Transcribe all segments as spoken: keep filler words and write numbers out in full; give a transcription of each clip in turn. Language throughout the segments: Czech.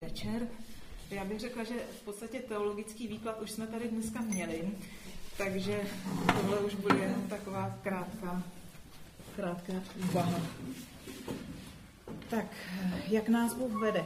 večer. Já bych řekla, že v podstatě teologický výklad už jsme tady dneska měli, takže tohle už bude jenom taková krátká, krátká úvaha. Tak, jak nás Bůh vede?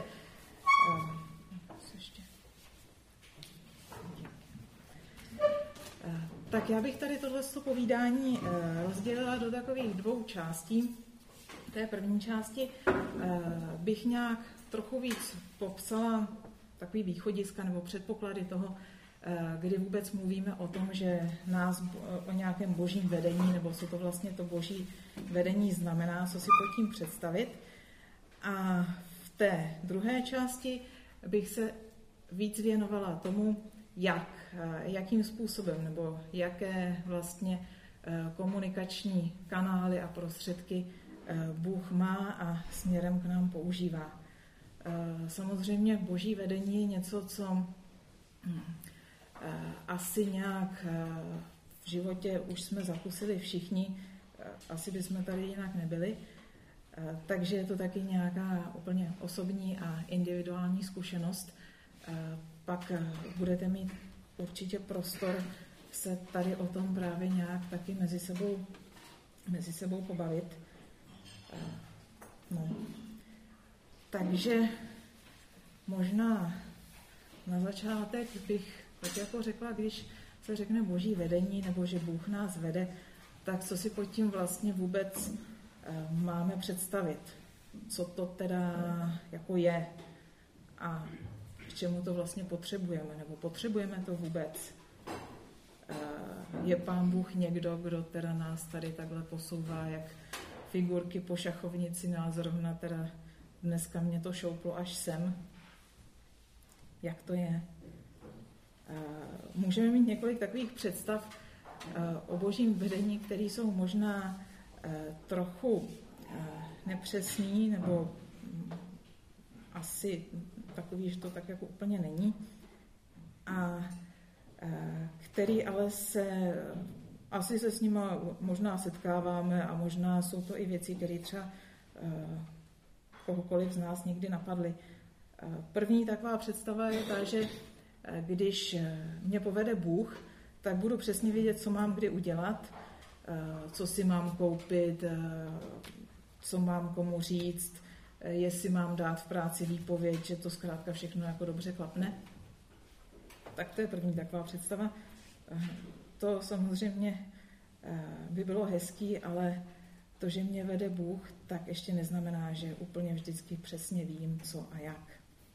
Tak já bych tady tohleto povídání rozdělila do takových dvou částí. V té první části bych nějak trochu víc popsala takový východiska nebo předpoklady toho, kdy vůbec mluvíme o tom, že nás o nějakém božím vedení, nebo co to vlastně to boží vedení znamená, co si pod tím představit. A v té druhé části bych se víc věnovala tomu, jak, jakým způsobem nebo jaké vlastně komunikační kanály a prostředky Bůh má a směrem k nám používá. Samozřejmě boží vedení je něco, co asi nějak v životě už jsme zakusili všichni, asi bychom tady jinak nebyli, takže je to taky nějaká úplně osobní a individuální zkušenost. Pak budete mít určitě prostor se tady o tom právě nějak taky mezi sebou, mezi sebou pobavit. No. Takže možná na začátek bych tak jako řekla, když se řekne boží vedení nebo že Bůh nás vede, tak co si pod tím vlastně vůbec máme představit. Co to teda jako je a k čemu to vlastně potřebujeme, nebo potřebujeme to vůbec. Je Pán Bůh někdo, kdo teda nás tady takhle posouvá, jak figurky po šachovnici, no a zrovna teda dneska mě to šouplo až sem. Jak to je? Můžeme mít několik takových představ o božím vedení, které jsou možná trochu nepřesný, nebo asi takový, že to tak jako úplně není. A který ale se, asi se s nima možná setkáváme a možná jsou to i věci, které třeba kohokoliv z nás někdy napadly. První taková představa je ta, že když mě povede Bůh, tak budu přesně vědět, co mám kdy udělat, co si mám koupit, co mám komu říct, jestli mám dát v práci výpověď, že to zkrátka všechno jako dobře klapne. Tak to je první taková představa. To samozřejmě by bylo hezký, ale to, že mě vede Bůh, tak ještě neznamená, že úplně vždycky přesně vím, co a jak.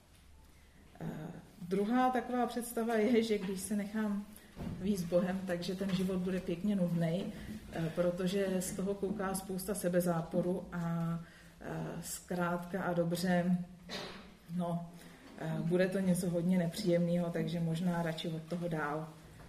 Druhá taková představa je, že když se nechám víc Bohem, takže ten život bude pěkně nudnej, protože z toho kouká spousta sebezáporu a zkrátka a dobře, no, bude to něco hodně nepříjemného, takže možná radši od toho dál.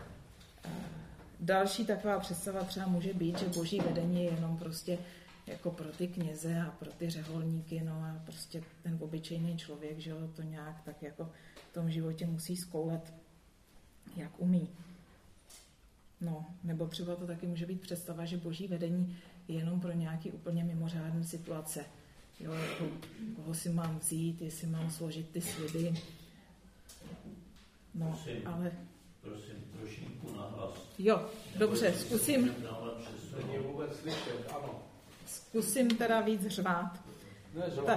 Další taková představa třeba může být, že boží vedení je jenom prostě jako pro ty kněze a pro ty řeholníky, no a prostě ten obyčejný člověk, že jo, to nějak tak jako v tom životě musí zkoulet, jak umí. No, nebo třeba to taky může být představa, že boží vedení je jenom pro nějaký úplně mimořádné situace. Jo, jako koho si mám vzít, jestli mám složit ty sliby. No, prosím, ale... Prosím, trošinku nahlas. Jo, dobře, zkusím... Není vůbec slyšet, ano. Zkusím teda víc řvát. Ne, tak.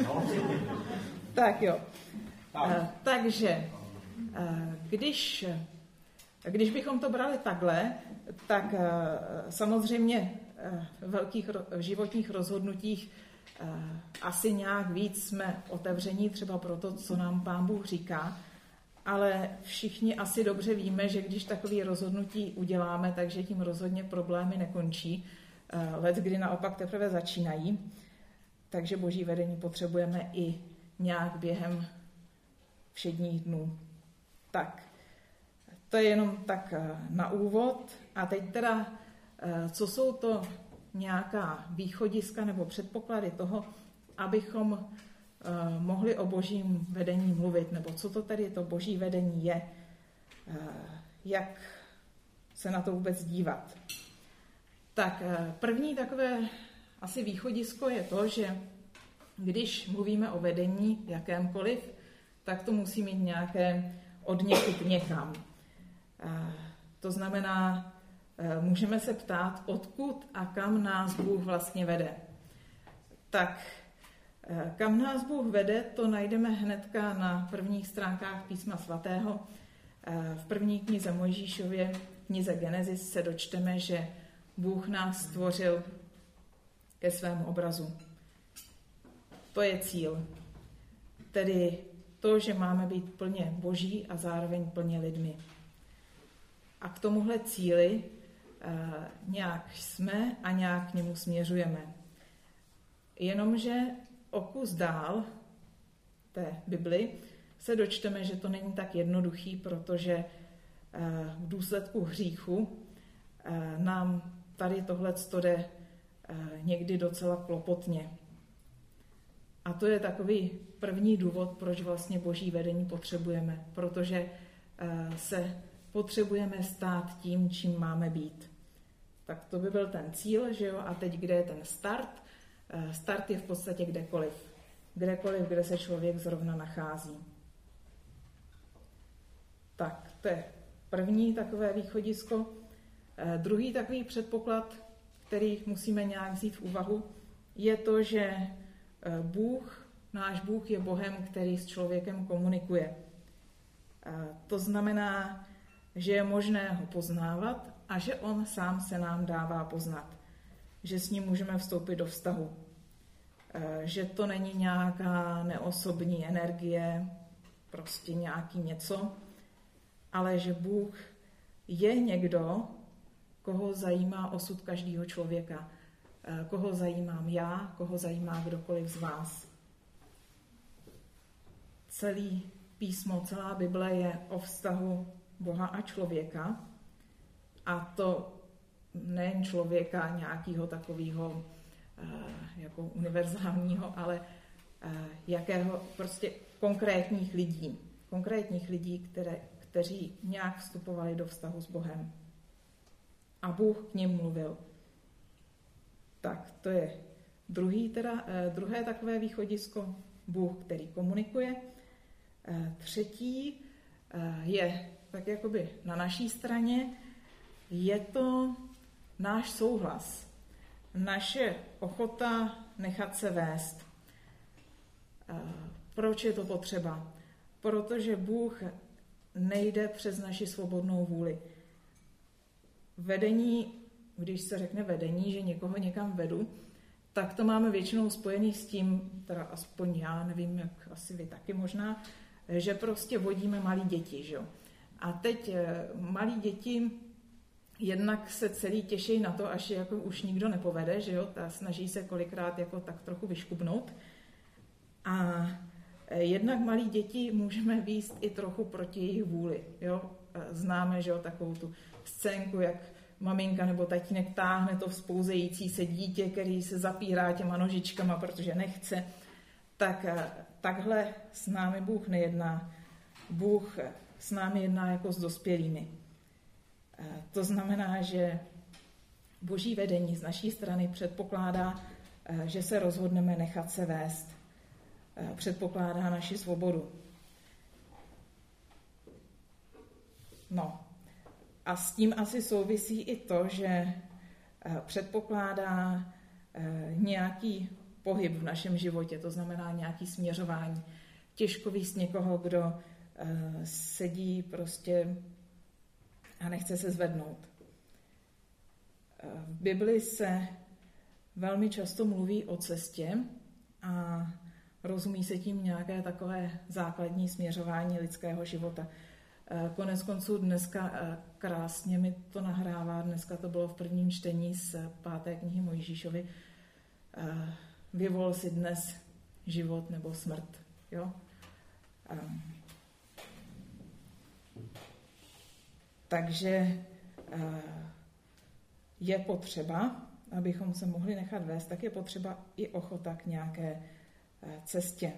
tak jo. Tak. Uh, takže, uh, když... Když bychom to brali takhle, tak uh, samozřejmě uh, v velkých ro- životních rozhodnutích uh, asi nějak víc jsme otevření třeba pro to, co nám Pán Bůh říká, ale všichni asi dobře víme, že když takové rozhodnutí uděláme, takže tím rozhodně problémy nekončí. Uh, let, kdy naopak teprve začínají. Takže boží vedení potřebujeme i nějak během všedních dnů. Tak. To je jenom tak na úvod. A teď teda, co jsou to nějaká východiska nebo předpoklady toho, abychom mohli o božím vedení mluvit, nebo co to tedy to boží vedení je, jak se na to vůbec dívat. Tak první takové asi východisko je to, že když mluvíme o vedení jakémkoliv, tak to musí mít nějaké odněkud někam. To znamená, můžeme se ptát, odkud a kam nás Bůh vlastně vede. Tak kam nás Bůh vede, to najdeme hnedka na prvních stránkách Písma svatého. V první knize Mojžíšově, knize Genesis, se dočteme, že Bůh nás stvořil ke svému obrazu. To je cíl. Tedy to, že máme být plně boží a zároveň plně lidmi. A k tomuhle cíli e, nějak jsme a nějak k němu směřujeme. Jenomže o kus dál té Bibli se dočteme, že to není tak jednoduchý, protože e, v důsledku hříchu e, nám tady tohleto jde e, někdy docela klopotně. A to je takový první důvod, proč vlastně boží vedení potřebujeme, protože e, se potřebujeme stát tím, čím máme být. Tak to by byl ten cíl, že jo? A teď kde je ten start? E, start je v podstatě kdekoliv. Kdekoliv, kde se člověk zrovna nachází. Tak, to je první takové východisko. E, druhý takový předpoklad, který musíme nějak vzít v úvahu, je to, že Bůh, náš Bůh je Bohem, který s člověkem komunikuje. E, to znamená, že je možné ho poznávat a že on sám se nám dává poznat. Že s ním můžeme vstoupit do vztahu. E, že to není nějaká neosobní energie, prostě nějaký něco, ale že Bůh je někdo, koho zajímá osud každého člověka. E, koho zajímám já, koho zajímá kdokoliv z vás. Celý písmo, celá Bible je o vztahu Boha a člověka, a to nejen člověka nějakého takového jako univerzálního, ale jakého prostě konkrétních lidí, konkrétních lidí, které, kteří nějak vstupovali do vztahu s Bohem. A Bůh k nim mluvil. Tak to je druhý teda, druhé takové východisko, Bůh, který komunikuje. Třetí je tak jakoby na naší straně, je to náš souhlas, naše ochota nechat se vést. Proč je to potřeba? Protože Bůh nejde přes naši svobodnou vůli. Vedení, když se řekne vedení, že někoho někam vedu, tak to máme většinou spojený s tím, teda aspoň já, nevím, jak asi vy taky možná, že prostě vodíme malí děti, že jo. A teď malí děti jednak se celý těší na to, až je jako už nikdo nepovede, že jo, ta snaží se kolikrát jako tak trochu vyškubnout. A jednak malí děti můžeme vést i trochu proti jejich vůli, jo. Známe, že jo, takovou tu scénku, jak maminka nebo tatínek táhne to vzpouzející se dítě, který se zapírá těma nožičkama, protože nechce. Tak takhle s námi Bůh nejedná. Bůh s námi jedná jako s dospělými. To znamená, že boží vedení z naší strany předpokládá, že se rozhodneme nechat se vést. Předpokládá naši svobodu. No. A s tím asi souvisí i to, že předpokládá nějaký pohyb v našem životě, to znamená nějaký směřování. Těžko víc někoho, kdo sedí prostě a nechce se zvednout. V Bibli se velmi často mluví o cestě a rozumí se tím nějaké takové základní směřování lidského života. Konec konců dneska krásně mi to nahrává, dneska to bylo v prvním čtení z páté knihy Mojžíšovi. Vyvol si dnes život nebo smrt. Jo? Takže je potřeba, abychom se mohli nechat vést, tak je potřeba i ochota k nějaké cestě.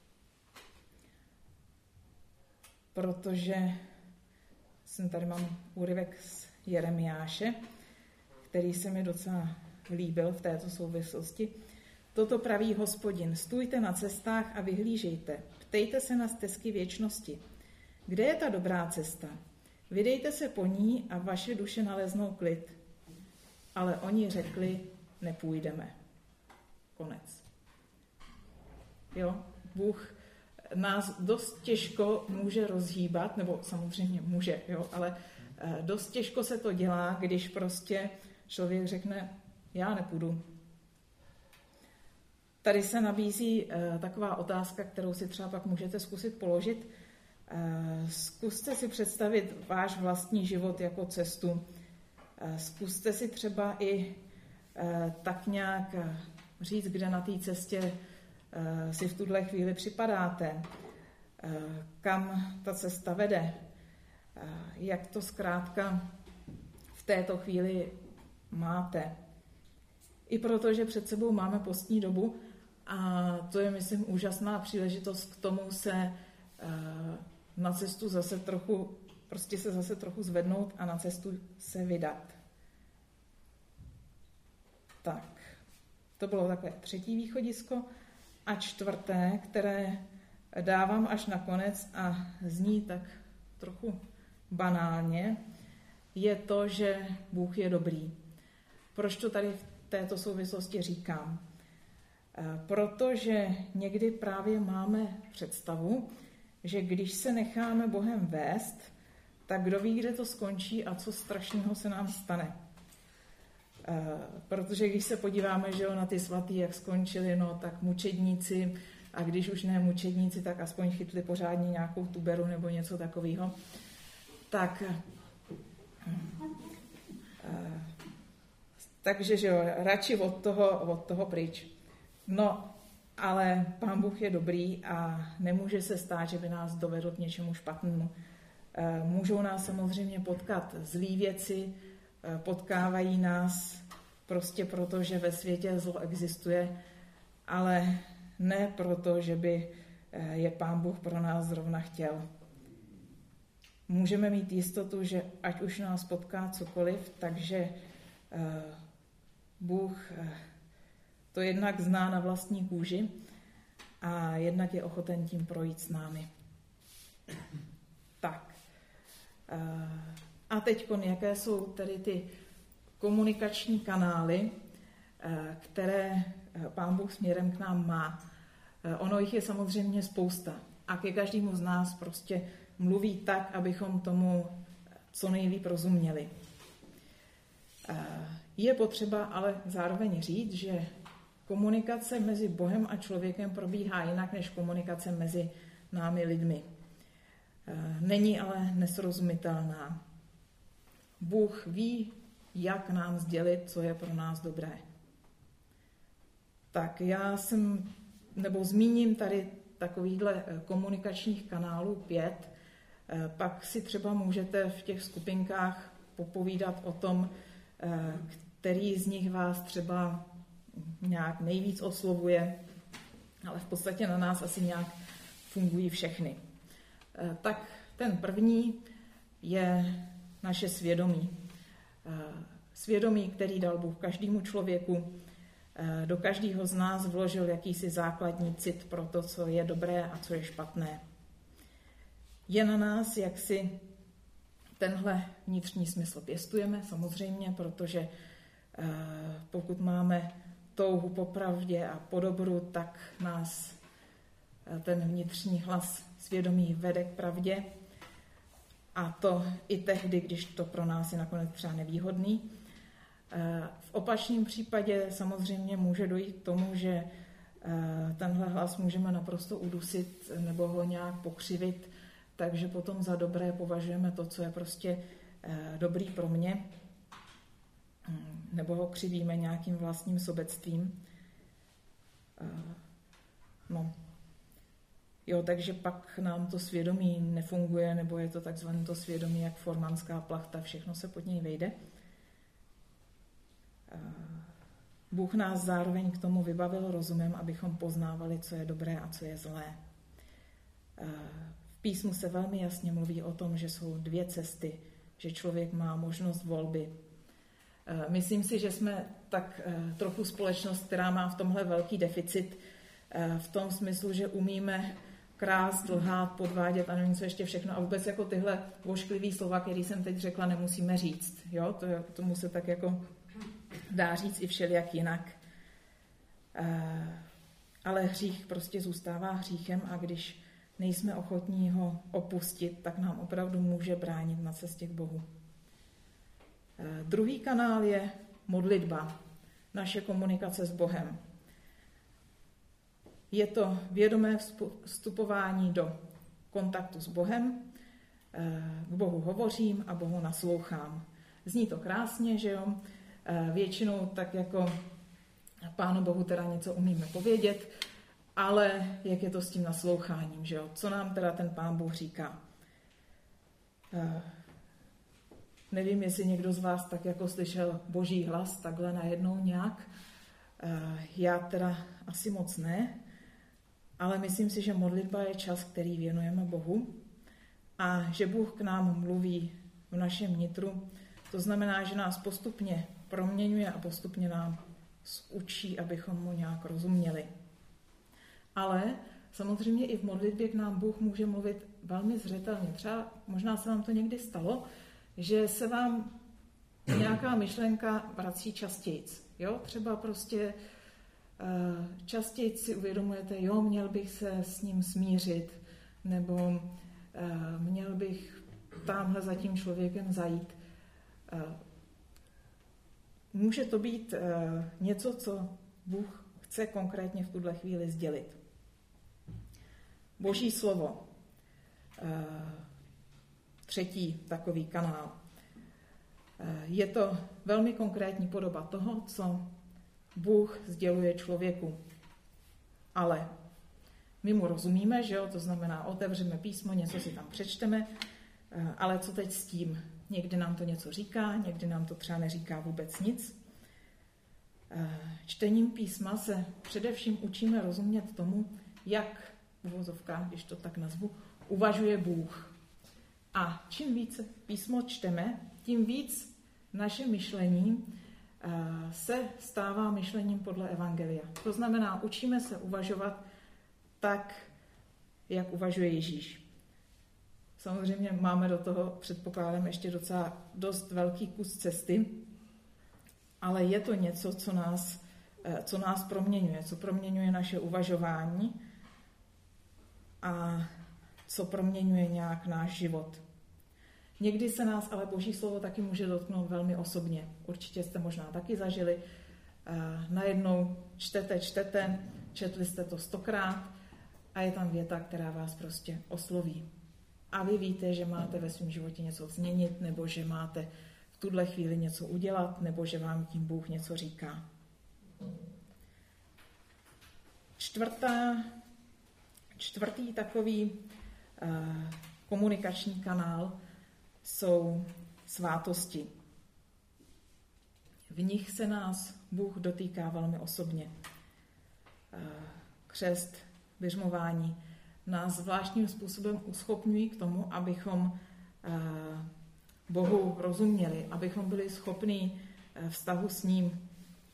Protože jsem tady mám úryvek z Jeremiáše, který se mi docela líbil v této souvislosti. Toto praví Hospodin, stůjte na cestách a vyhlížejte, ptejte se na stezky věčnosti. Kde je ta dobrá cesta? Vydejte se po ní a vaše duše naleznou klid. Ale oni řekli, nepůjdeme. Konec. Jo, Bůh nás dost těžko může rozhýbat, nebo samozřejmě může, jo, ale dost těžko se to dělá, když prostě člověk řekne, já nepůjdu. Tady se nabízí uh, taková otázka, kterou si třeba pak můžete zkusit položit. Uh, zkuste si představit váš vlastní život jako cestu. Uh, zkuste si třeba i uh, tak nějak uh, říct, kde na té cestě uh, si v tuhle chvíli připadáte, uh, kam ta cesta vede, uh, jak to zkrátka v této chvíli máte. I proto, že před sebou máme postní dobu a to je, myslím, úžasná příležitost k tomu se uh, na cestu zase trochu, prostě se zase trochu zvednout a na cestu se vydat. Tak, to bylo takové třetí východisko. A čtvrté, které dávám až na konec a zní tak trochu banálně, je to, že Bůh je dobrý. Proč to tady v této souvislosti říkám? Protože někdy právě máme představu, že když se necháme Bohem vést, tak kdo ví, kde to skončí a co strašného se nám stane. Protože když se podíváme, že jo, na ty svatý, jak skončili, no tak mučedníci, a když už ne mučedníci, tak aspoň chytli pořádně nějakou tuberu nebo něco takového, tak takže, že jo, radši od toho, od toho pryč. No, ale Pán Bůh je dobrý a nemůže se stát, že by nás dovedl k něčemu špatnému. Můžou nás samozřejmě potkat zlý věci, potkávají nás prostě proto, že ve světě zlo existuje, ale ne proto, že by je Pán Bůh pro nás zrovna chtěl. Můžeme mít jistotu, že ať už nás potká cokoliv, takže Bůh to jednak zná na vlastní kůži a jednak je ochoten tím projít s námi. Tak. A teď, jaké jsou tedy ty komunikační kanály, které Pán Bůh směrem k nám má. Ono jich je samozřejmě spousta. A ke každému z nás prostě mluví tak, abychom tomu co nejlíp rozuměli. Je potřeba ale zároveň říct, že komunikace mezi Bohem a člověkem probíhá jinak než komunikace mezi námi lidmi. Není ale nesrozumitelná. Bůh ví, jak nám sdělit, co je pro nás dobré. Tak já jsem, nebo zmíním tady takovýchhle komunikačních kanálů pět, pak si třeba můžete v těch skupinkách popovídat o tom, který z nich vás třeba nějak nejvíc oslovuje, ale v podstatě na nás asi nějak fungují všechny. Tak ten první je naše svědomí. Svědomí, který dal Bůh každému člověku, do každého z nás vložil jakýsi základní cit pro to, co je dobré a co je špatné. Je na nás, jak si tenhle vnitřní smysl pěstujeme, samozřejmě, protože pokud máme touhu po pravdě a po dobru, tak nás ten vnitřní hlas svědomí vede k pravdě. A to i tehdy, když to pro nás je nakonec třeba nevýhodný. V opačném případě samozřejmě může dojít k tomu, že tenhle hlas můžeme naprosto udusit nebo ho nějak pokřivit, takže potom za dobré považujeme to, co je prostě dobrý pro mě, nebo ho křivíme nějakým vlastním sobectvím. No. Jo, takže pak nám to svědomí nefunguje, nebo je to takzvané to svědomí jak formanská plachta, všechno se pod něj vejde. Bůh nás zároveň k tomu vybavil rozumem, abychom poznávali, co je dobré a co je zlé. V písmu se velmi jasně mluví o tom, že jsou dvě cesty, že člověk má možnost volby. Myslím si, že jsme tak trochu společnost, která má v tomhle velký deficit, v tom smyslu, že umíme krást, lhát, podvádět a nevím co ještě všechno. A vůbec jako tyhle vošklivý slova, který jsem teď řekla, nemusíme říct. Jo? To, tomu se tak jako dá říct i všelijak jinak. Ale hřích prostě zůstává hříchem a když nejsme ochotní ho opustit, tak nám opravdu může bránit na cestě k Bohu. Druhý kanál je modlitba, naše komunikace s Bohem. Je to vědomé vstupování do kontaktu s Bohem, k Bohu hovořím a Bohu naslouchám. Zní to krásně, že jo? Většinou tak jako Pánu Bohu teda něco umíme povědět, ale jak je to s tím nasloucháním, že jo? Co nám teda ten Pán Bůh říká? Nevím, jestli někdo z vás tak jako slyšel Boží hlas takhle najednou nějak. Já teda asi moc ne, ale myslím si, že modlitba je čas, který věnujeme Bohu a že Bůh k nám mluví v našem nitru. To znamená, že nás postupně proměňuje a postupně nám učí, abychom mu nějak rozuměli. Ale samozřejmě i v modlitbě k nám Bůh může mluvit velmi zřetelně. Třeba možná se vám to někdy stalo, že se vám nějaká myšlenka vrací častějc. Jo? Třeba prostě uh, častějc si uvědomujete, jo, měl bych se s ním smířit, nebo uh, měl bych tamhle za tím člověkem zajít. Uh, může to být uh, něco, co Bůh chce konkrétně v tuhle chvíli sdělit. Boží slovo. Uh, třetí takový kanál. Je to velmi konkrétní podoba toho, co Bůh sděluje člověku. Ale my mu rozumíme, že jo? To znamená, otevřeme písmo, něco si tam přečteme, ale co teď s tím? Někdy nám to něco říká, někdy nám to třeba neříká vůbec nic. Čtením písma se především učíme rozumět tomu, jak, uvozovka, když to tak nazvu, uvažuje Bůh. A čím více písmo čteme, tím víc naše myšlení se stává myšlením podle evangelia. To znamená, učíme se uvažovat tak, jak uvažuje Ježíš. Samozřejmě máme do toho, předpokládám, ještě docela dost velký kus cesty, ale je to něco, co nás, co nás proměňuje, co proměňuje naše uvažování a co proměňuje nějak náš život. Někdy se nás ale Boží slovo taky může dotknout velmi osobně. Určitě jste možná taky zažili. Najednou čtete, čtete, četli jste to stokrát a je tam věta, která vás prostě osloví. A vy víte, že máte ve svém životě něco změnit, nebo že máte v tuhle chvíli něco udělat, nebo že vám tím Bůh něco říká. Čtvrtá, čtvrtý takový uh, komunikační kanál jsou svátosti. V nich se nás Bůh dotýká velmi osobně. Křest, biřmování nás zvláštním způsobem uschopňují k tomu, abychom Bohu rozuměli, abychom byli schopni vztahu s ním.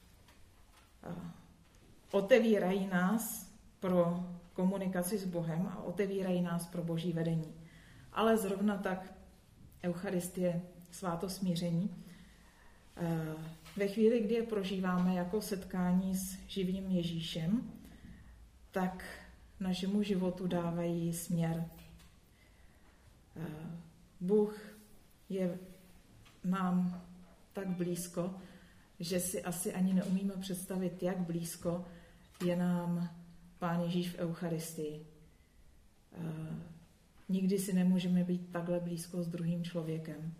Otevírají nás pro komunikaci s Bohem a otevírají nás pro Boží vedení. Ale zrovna tak Eucharistie, svátost smíření, ve chvíli, kdy je prožíváme jako setkání s živým Ježíšem, tak našemu životu dávají směr. Bůh je nám tak blízko, že si asi ani neumíme představit, jak blízko je nám Pán Ježíš v Eucharistii. Nikdy si nemůžeme být takhle blízko s druhým člověkem.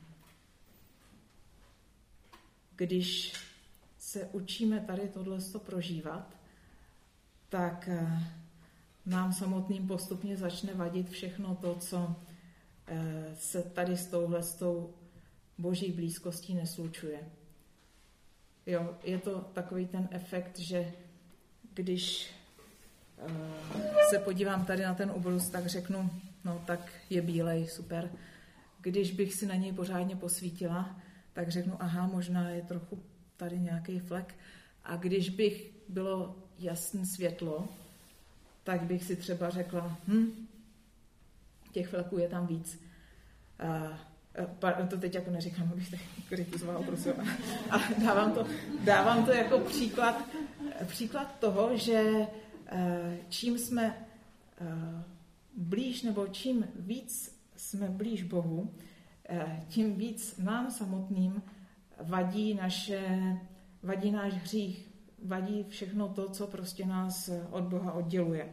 Když se učíme tady tohleto prožívat, tak nám samotným postupně začne vadit všechno to, co se tady s touhle s tou Boží blízkostí neslučuje. Jo, je to takový ten efekt, že když se podívám tady na ten obrus, tak řeknu, no tak je bílej, super. Když bych si na něj pořádně posvítila, tak řeknu, aha, možná je trochu tady nějaký flek. A když bych bylo jasné světlo, tak bych si třeba řekla, hm, těch fleků je tam víc. A to teď jako neříkám, abych tak kritizovala, prosím. A dávám to, dávám to jako příklad, příklad toho, že čím jsme blíž, nebo čím víc jsme blíž Bohu, tím víc nám samotným vadí, naše, vadí náš hřích, vadí všechno to, co prostě nás od Boha odděluje.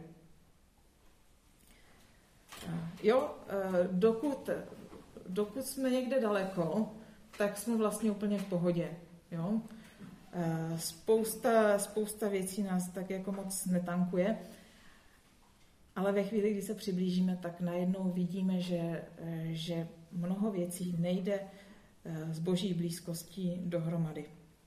Jo, dokud, dokud jsme někde daleko, tak jsme vlastně úplně v pohodě. Jo? Spousta, spousta věcí nás tak jako moc netankuje, ale ve chvíli, kdy se přiblížíme, tak najednou vidíme, že, že mnoho věcí nejde z Boží blízkostí dohromady.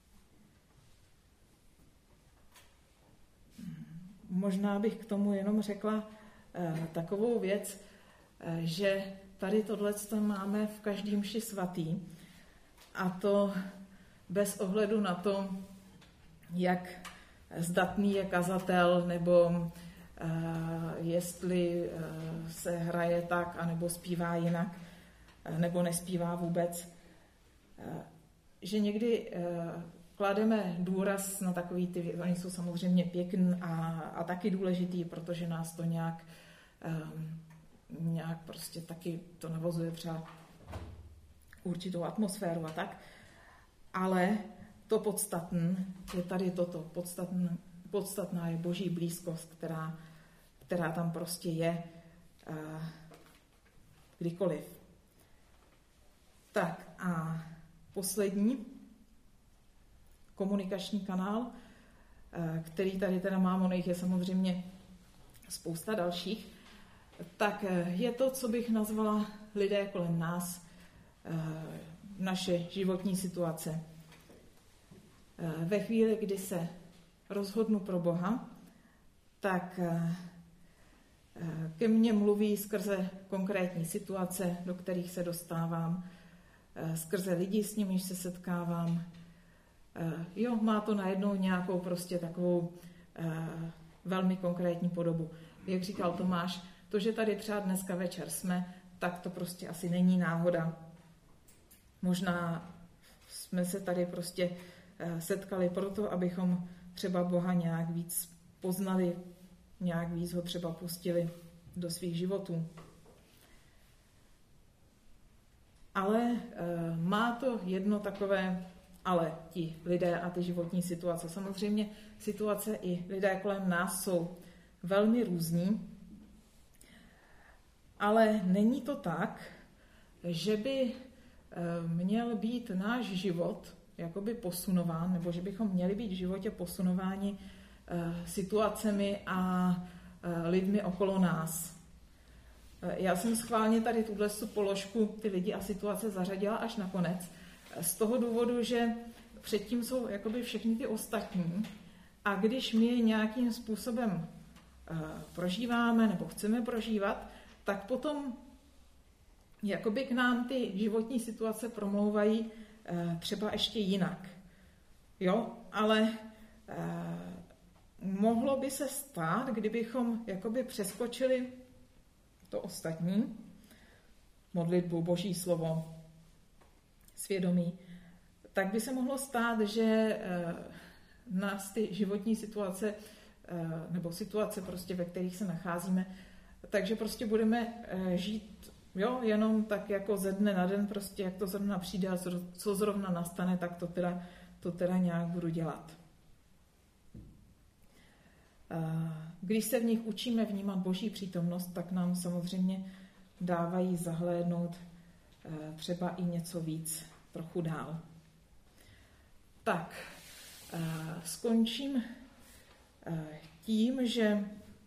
Možná bych k tomu jenom řekla takovou věc, že tady tohleto máme v každém mši svatý, a to bez ohledu na to, jak zdatný je kazatel, nebo uh, jestli uh, se hraje tak, anebo zpívá jinak, uh, nebo nespívá vůbec. Uh, že někdy uh, klademe důraz na takový ty věci, oni jsou samozřejmě pěkný a, a taky důležitý, protože nás to nějak, um, nějak prostě taky to navozuje třeba určitou atmosféru a tak. Ale to podstatné je tady toto. Podstatný, podstatná je Boží blízkost, která, která tam prostě je uh, kdykoliv. Tak a poslední komunikační kanál, uh, který tady teda mám, ono jich je samozřejmě spousta dalších, tak uh, je to, co bych nazvala lidé kolem nás, uh, naše životní situace. Ve chvíli, kdy se rozhodnu pro Boha, tak ke mně mluví skrze konkrétní situace, do kterých se dostávám, skrze lidi, s nimiž se setkávám. Jo, má to najednou nějakou prostě takovou velmi konkrétní podobu. Jak říkal Tomáš, to, že tady třeba dneska večer jsme, tak to prostě asi není náhoda. Možná jsme se tady prostě setkali proto, abychom třeba Boha nějak víc poznali, nějak víc ho třeba pustili do svých životů. Ale e, má to jedno takové ale, ti lidé a ty životní situace. Samozřejmě situace i lidé kolem nás jsou velmi různí, ale není to tak, že by měl být náš život jakoby posunován, nebo že bychom měli být v životě posunováni situacemi a lidmi okolo nás. Já jsem schválně tady tuhle položku ty lidi a situace zařadila až na konec, z toho důvodu, že předtím jsou jakoby všechny ty ostatní, a když my je nějakým způsobem prožíváme nebo chceme prožívat, tak potom jakoby k nám ty životní situace promlouvají eh, třeba ještě jinak. Jo, ale eh, mohlo by se stát, kdybychom jakoby přeskočili to ostatní, modlitbu, Boží slovo, svědomí, tak by se mohlo stát, že eh, nás ty životní situace, eh, nebo situace prostě, ve kterých se nacházíme, takže prostě budeme eh, žít jo, jenom tak jako ze dne na den, prostě jak to zrovna přijde a co zrovna nastane, tak to teda, to teda nějak budu dělat. Když se v nich učíme vnímat Boží přítomnost, tak nám samozřejmě dávají zahlédnout třeba i něco víc, trochu dál. Tak, skončím tím, že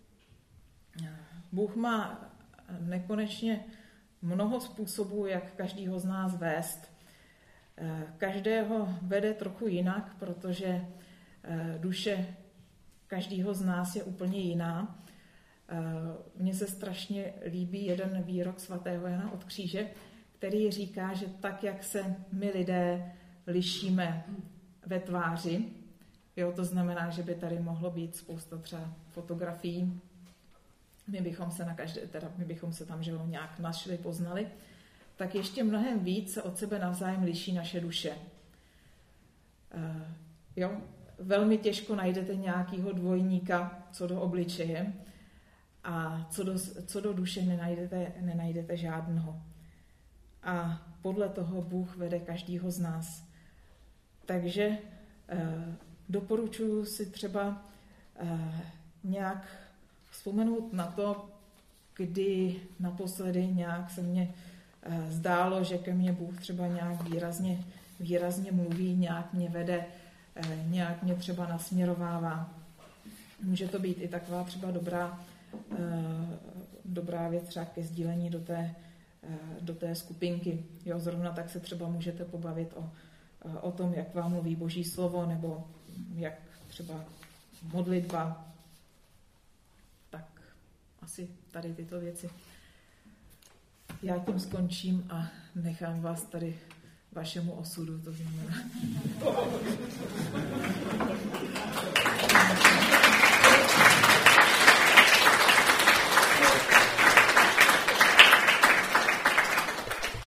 Bůh má nekonečně mnoho způsobů, jak každýho z nás vést. Každého vede trochu jinak, protože duše každýho z nás je úplně jiná. Mně se strašně líbí jeden výrok svatého Jana od Kříže, který říká, že tak, jak se my lidé lišíme ve tváři, jo, to znamená, že by tady mohlo být spousta třeba fotografií, my bychom se na každé, teda my bychom se tam, že jo, nějak našli, poznali, tak ještě mnohem víc se od sebe navzájem liší naše duše. Uh, jo, velmi těžko najdete nějakého dvojníka co do obličeje a co do, co do duše nenajdete, nenajdete žádného. A podle toho Bůh vede každýho z nás. Takže uh, doporučuji si třeba uh, nějak vzpomenout na to, kdy naposledy nějak se mně uh, zdálo, že ke mně Bůh třeba nějak výrazně, výrazně mluví, nějak mě vede, uh, nějak mě třeba nasměrovává. Může to být i taková třeba dobrá, uh, dobrá věc třeba ke sdílení do té, uh, do té skupinky. Jo, zrovna tak se třeba můžete pobavit o, uh, o tom, jak vám mluví Boží slovo, nebo jak třeba modlitba. Tak asi tady tyto věci. Já tím skončím a nechám vás tady vašemu osudu, to znamená.